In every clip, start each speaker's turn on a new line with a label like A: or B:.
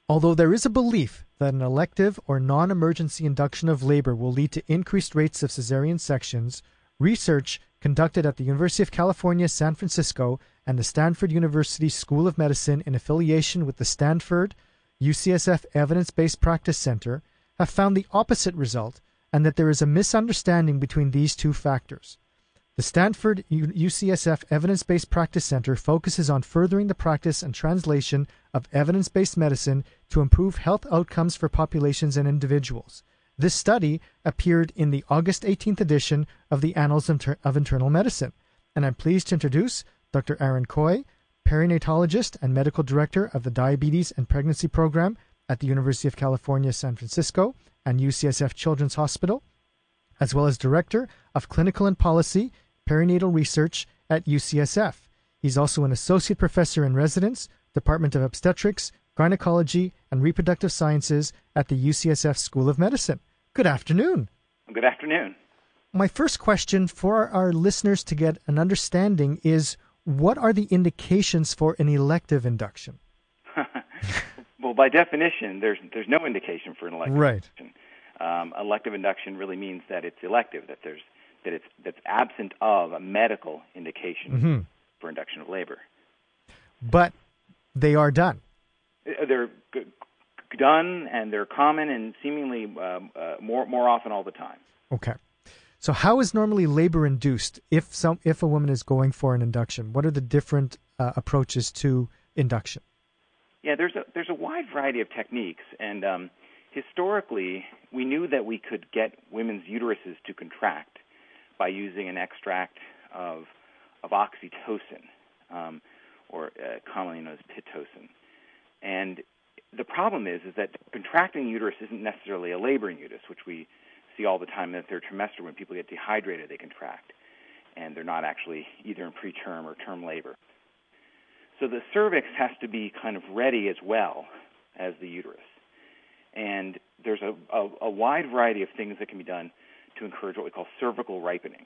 A: Although there is a belief that an elective or non-emergency induction of labor will lead to increased rates of cesarean sections, research conducted at the University of California, San Francisco, and the Stanford University School of Medicine in affiliation with the Stanford UCSF Evidence-Based Practice Center have found the opposite result, and that there is a misunderstanding between these two factors. The Stanford UCSF Evidence-Based Practice Center focuses on furthering the practice and translation of evidence-based medicine to improve health outcomes for populations and individuals. This study appeared in the August 18th edition of the Annals of Internal Medicine, and I'm pleased to introduce Dr. Aaron Coy, perinatologist and medical director of the Diabetes and Pregnancy Program at the University of California, San Francisco, and UCSF Children's Hospital, as well as director of clinical and policy perinatal research at UCSF. He's also an associate professor in residence, Department of Obstetrics, Gynecology, and Reproductive Sciences at the UCSF School of Medicine. Good afternoon.
B: Good afternoon.
A: My first question for our listeners to get an understanding is, what are the indications for an elective induction?
B: Well, by definition, there's no indication for an elective induction. Elective induction really means that it's elective, that's absent of a medical indication for induction of labor.
A: But they are done.
B: They're done, and they're common, and seemingly more often all the time.
A: Okay. So how is normally labor induced if a woman is going for an induction? What are the different approaches to induction?
B: Yeah, there's a wide variety of techniques, and historically we knew that we could get women's uteruses to contract by using an extract of oxytocin, or commonly known as Pitocin. And the problem is that contracting uterus isn't necessarily a laboring uterus, which we see all the time in the third trimester. When people get dehydrated, they contract, and they're not actually either in preterm or term labor. So the cervix has to be kind of ready as well as the uterus. And there's a wide variety of things that can be done to encourage what we call cervical ripening.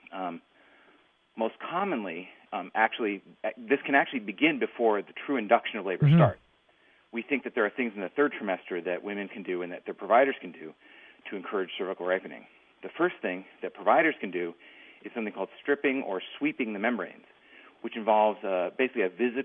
B: Most commonly, this can actually begin before the true induction of labor starts. We think that there are things in the third trimester that women can do and that their providers can do to encourage cervical ripening. The first thing that providers can do is something called stripping or sweeping the membranes, which involves basically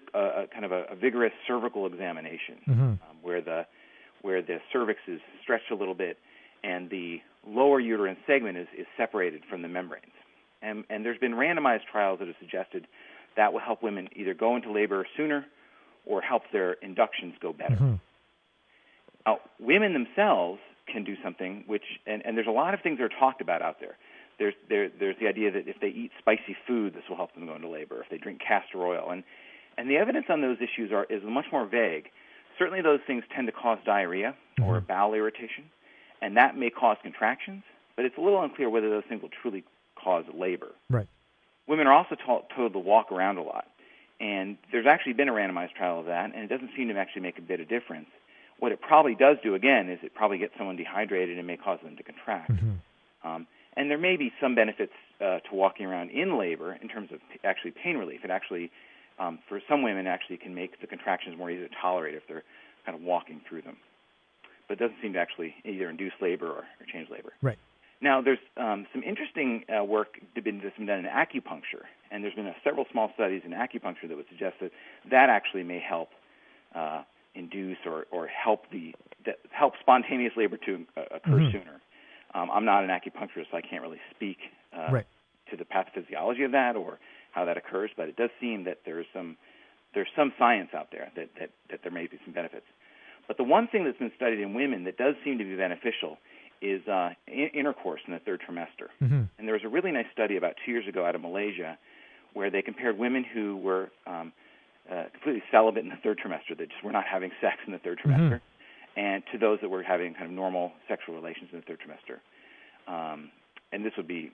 B: a vigorous cervical examination, where the cervix is stretched a little bit and the lower uterine segment is separated from the membranes. And there's been randomized trials that have suggested that will help women either go into labor sooner or help their inductions go better. Now, women themselves can do something and there's a lot of things that are talked about out there. There's the idea that if they eat spicy food, this will help them go into labor. If they drink castor oil, and the evidence on those issues is much more vague. Certainly, those things tend to cause diarrhea or bowel irritation, and that may cause contractions. But it's a little unclear whether those things will truly cause labor.
A: Right.
B: Women are also told to walk around a lot, and there's actually been a randomized trial of that, and it doesn't seem to actually make a bit of difference. What it probably does do, again, is it probably gets someone dehydrated and may cause them to contract. And there may be some benefits to walking around in labor in terms of actually pain relief. It actually, for some women, actually can make the contractions more easy to tolerate if they're kind of walking through them. But it doesn't seem to actually either induce labor or change labor.
A: Right.
B: Now, there's some interesting work that's been done in acupuncture, and there's been several small studies in acupuncture that would suggest that actually may help induce or help spontaneous labor to occur sooner. I'm not an acupuncturist, so I can't really speak to the pathophysiology of that or how that occurs, but it does seem that there's some science out there that there may be some benefits. But the one thing that's been studied in women that does seem to be beneficial is intercourse in the third trimester. And there was a really nice study about 2 years ago out of Malaysia where they compared women who were completely celibate in the third trimester, that just were not having sex in the third trimester, and to those that were having kind of normal sexual relations in the third trimester. And this would be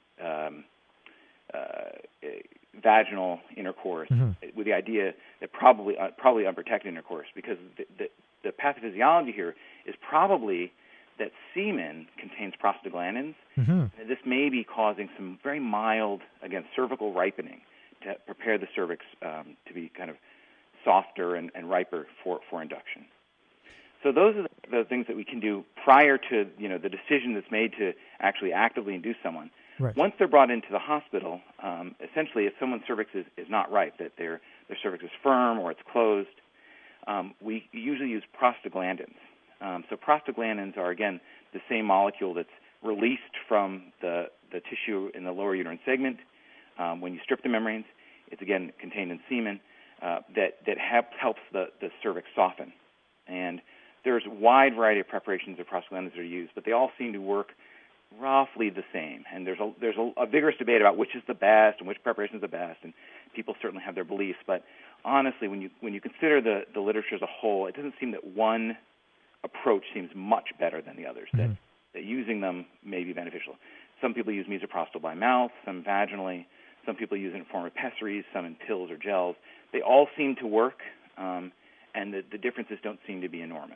B: vaginal intercourse with the idea that probably unprotected intercourse, because the pathophysiology here is probably that semen contains prostaglandins. And this may be causing some very mild, again, cervical ripening to prepare the cervix to be kind of softer and riper for induction. So those are the things that we can do prior to the decision that's made to actually actively induce someone.
A: Right.
B: Once they're brought into the hospital, essentially, if someone's cervix is not right, that their cervix is firm or it's closed, we usually use prostaglandins. So prostaglandins are, again, the same molecule that's released from the tissue in the lower uterine segment when you strip the membranes. It's, again, contained in semen that helps the cervix soften. And there's a wide variety of preparations of prostaglandins that are used, but they all seem to work roughly the same. And there's a vigorous debate about which is the best and which preparation is the best, and people certainly have their beliefs. But honestly, when you consider the literature as a whole, it doesn't seem that one approach seems much better than the others, that using them may be beneficial. Some people use misoprostol by mouth, some vaginally. Some people use it in form of pessaries, some in pills or gels. They all seem to work, and the differences don't seem to be enormous.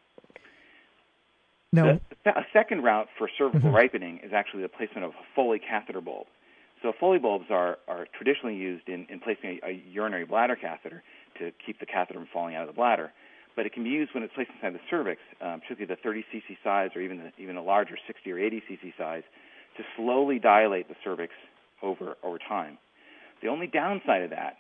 A: No.
B: A second route for cervical ripening is actually the placement of a Foley catheter bulb. So Foley bulbs are traditionally used in placing a urinary bladder catheter to keep the catheter from falling out of the bladder. But it can be used when it's placed inside the cervix, particularly the 30 cc size or even a larger 60 or 80 cc size, to slowly dilate the cervix over time. The only downside of that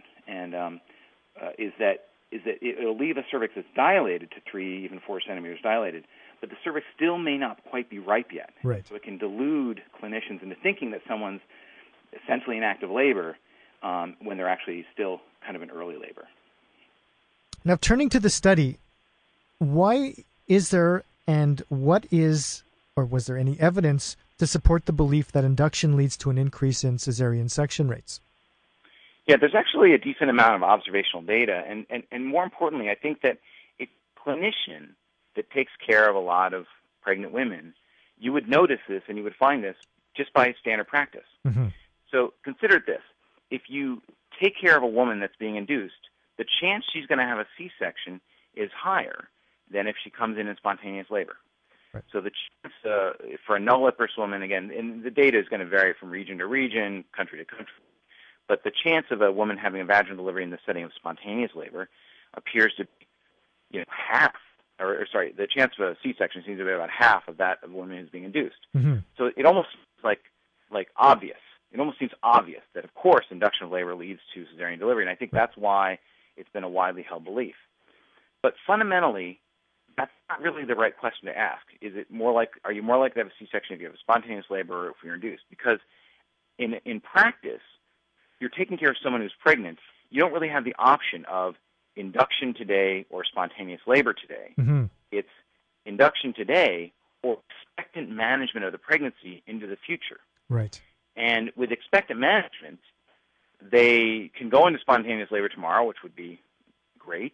B: is that it'll leave a cervix that's dilated to 3, even 4 centimeters dilated, but the cervix still may not quite be ripe yet.
A: Right.
B: So it can delude clinicians into thinking that someone's essentially in active labor when they're actually still kind of in early labor.
A: Now, turning to the study, why is there and what is, or was there any evidence to support the belief that induction leads to an increase in cesarean section rates?
B: Yeah, there's actually a decent amount of observational data, and more importantly, I think that a clinician that takes care of a lot of pregnant women, you would notice this and you would find this just by standard practice.
A: Mm-hmm.
B: So consider this. If you take care of a woman that's being induced, the chance she's going to have a C-section is higher than if she comes in spontaneous labor.
A: Right.
B: So the chance for a nulliparous woman, again, and the data is going to vary from region to region, country to country, but the chance of a woman having a vaginal delivery in the setting of spontaneous labor appears to be half. The chance of a C-section seems to be about half of that of a woman who's being induced.
A: Mm-hmm.
B: So it almost seems like obvious. It almost seems obvious that, of course, induction of labor leads to cesarean delivery, and I think that's why it's been a widely held belief. But fundamentally, that's not really the right question to ask. Are you more likely to have a C-section if you have a spontaneous labor or if you're induced? Because in practice, you're taking care of someone who's pregnant. You don't really have the option of induction today or spontaneous labor today.
A: Mm-hmm.
B: It's induction today or expectant management of the pregnancy into the future.
A: Right.
B: And with expectant management, they can go into spontaneous labor tomorrow, which would be great,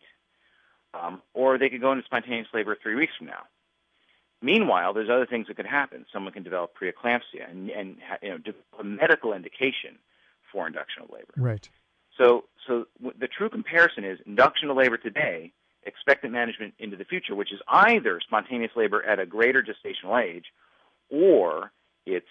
B: or they could go into spontaneous labor 3 weeks from now. Meanwhile, there's other things that could happen. Someone can develop preeclampsia and develop a medical indication for induction of labor.
A: Right.
B: So the true comparison is induction of labor today, expectant management into the future, which is either spontaneous labor at a greater gestational age, or it's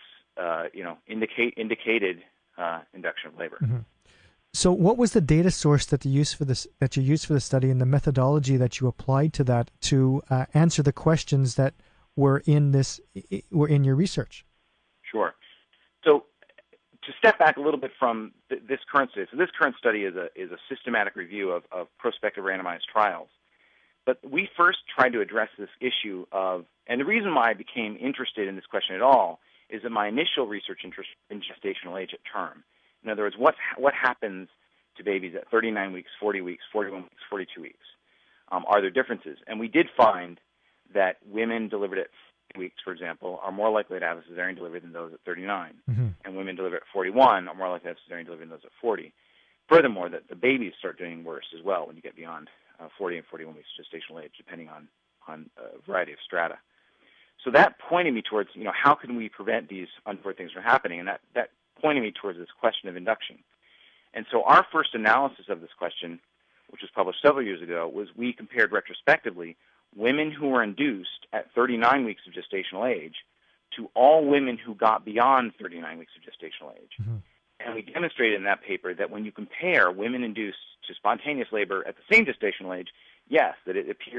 B: indicated induction of labor.
A: Mm-hmm. So, what was the data source that you used for the study, and the methodology that you applied to that to answer the questions that were in your research?
B: Sure. So, to step back a little bit from this current study, so this current study is a systematic review of prospective randomized trials. But we first tried to address this issue and the reason why I became interested in this question at all is that my initial research interest in gestational age at term. In other words, what happens to babies at 39 weeks, 40 weeks, 41 weeks, 42 weeks? Are there differences? And we did find that women delivered at 40 weeks, for example, are more likely to have a cesarean delivery than those at 39.
A: Mm-hmm.
B: And women delivered at 41 are more likely to have cesarean delivery than those at 40. Furthermore, that the babies start doing worse as well when you get beyond 40 and 41 weeks gestational age, depending on a variety of strata. So that pointed me towards, how can we prevent these untoward things from happening? And that pointed me towards this question of induction. And so our first analysis of this question, which was published several years ago, was we compared retrospectively women who were induced at 39 weeks of gestational age to all women who got beyond 39 weeks of gestational age.
A: Mm-hmm.
B: And we demonstrated in that paper that when you compare women induced to spontaneous labor at the same gestational age, yes, that it appears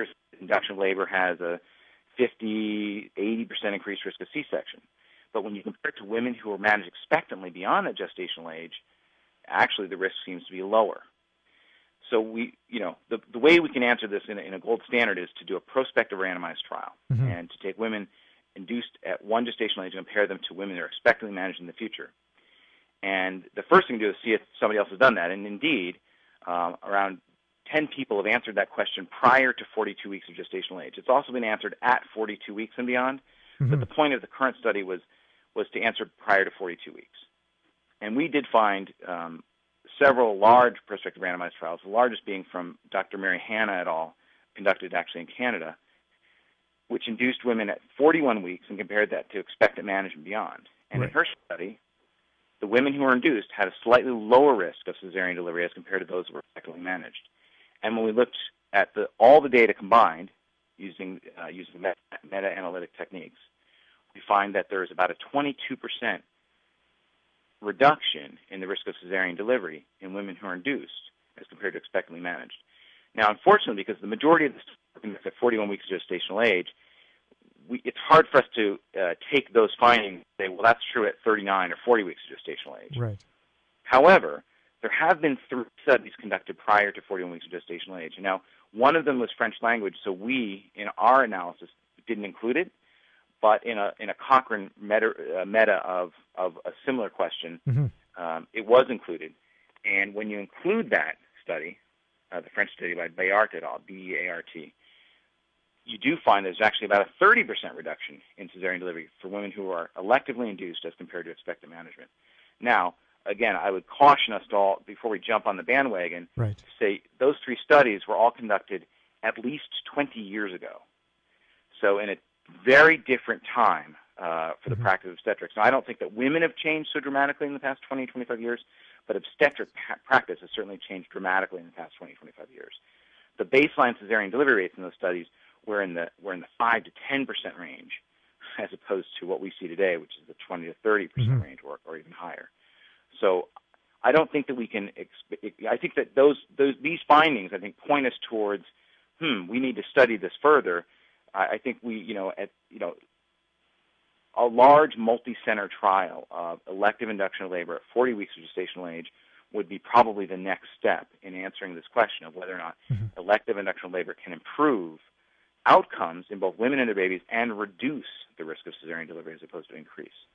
B: induction of labor has a 50, 80% increased risk of C-section. But when you compare it to women who are managed expectantly beyond that gestational age, actually the risk seems to be lower. So the way we can answer this in a gold standard is to do a prospective randomized trial and to take women induced at one gestational age and compare them to women that are expectantly managed in the future. And the first thing to do is see if somebody else has done that. And indeed, around 10 people have answered that question prior to 42 weeks of gestational age. It's also been answered at 42 weeks and beyond, but the point of the current study was to answer prior to 42 weeks. And we did find several large prospective randomized trials, the largest being from Dr. Mary Hanna et al., conducted actually in Canada, which induced women at 41 weeks and compared that to expectant managed and beyond. And in her study, the women who were induced had a slightly lower risk of cesarean delivery as compared to those who were expectantly managed. And when we looked at all the data combined using meta-analytic techniques, we find that there is about a 22% reduction in the risk of cesarean delivery in women who are induced as compared to expectantly managed. Now, unfortunately, because the majority of this is at 41 weeks of gestational age, it's hard for us to take those findings and say, well, that's true at 39 or 40 weeks of gestational age.
A: Right.
B: However, there have been 3 studies conducted prior to 41 weeks of gestational age. Now, one of them was French language, so we, in our analysis, didn't include it. But in a Cochrane meta of a similar question, it was included. And when you include that study, the French study by Beart et al., B-E-A-R-T, you do find there's actually about a 30% reduction in cesarean delivery for women who are electively induced as compared to expectant management. Now, again, I would caution us all, before we jump on the bandwagon, to say those 3 studies were all conducted at least 20 years ago. So in a very different time for the practice of obstetrics. Now, I don't think that women have changed so dramatically in the past 20, 25 years, but obstetric practice has certainly changed dramatically in the past 20, 25 years. The baseline cesarean delivery rates in those studies were in the 5 to 10% range, as opposed to what we see today, which is the 20 to 30% range, or even higher. So I don't think that we can. I think that these findings, I think, point us towards, we need to study this further. I think a large multi-center trial of elective induction of labor at 40 weeks of gestational age would be probably the next step in answering this question of whether or not elective induction of labor can improve outcomes in both women and their babies and reduce the risk of cesarean delivery as opposed to increase.